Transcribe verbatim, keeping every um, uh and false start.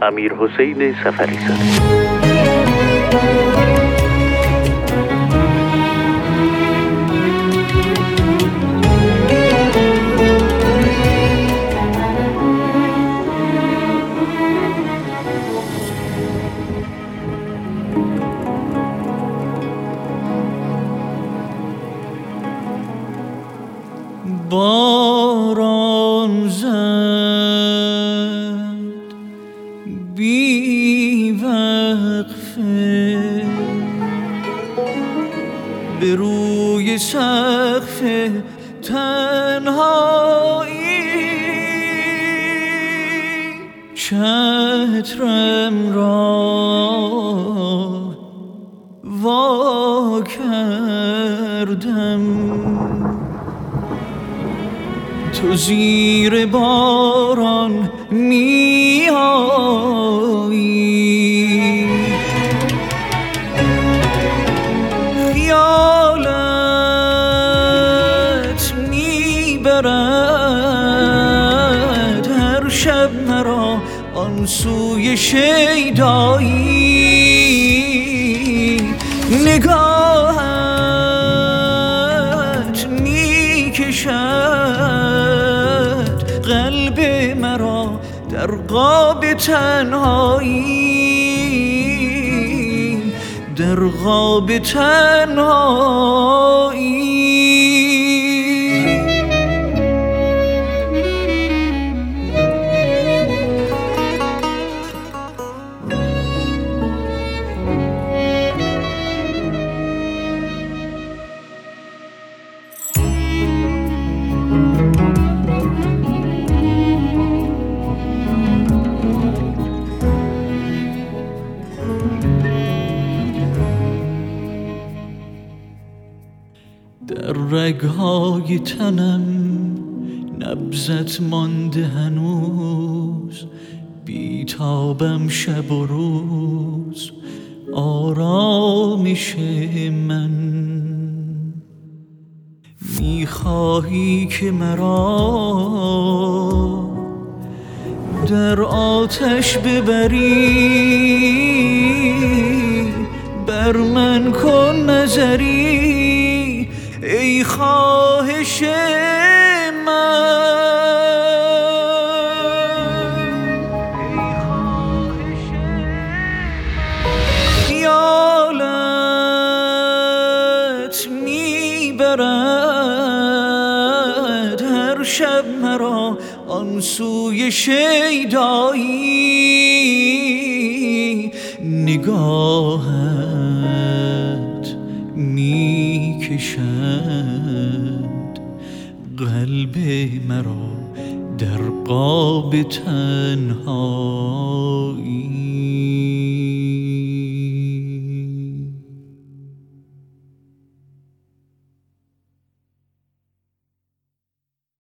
امیرحسین سفریزاده. باران زد بی وقفه به روی سقف تنهایی، چترم را وا کردم، تو زیر باران می آیی، خیالت می برد هر شب مرا آن سوی شیدایی، نگاهت می کشد قلب مرا در قاب تنهایی، در قاب تنهایی. در رگهای تنم نبضت مانده هنوز، بیتابم شب و روز آرامش من. میخواهی که مرا در آتش ببری، بر من کن نظری ای خواهش من، خیالت میبرد هر شب مرا آن سوی شیدایی، نگاهت می کشد قلب مرا در قاب تنهایی.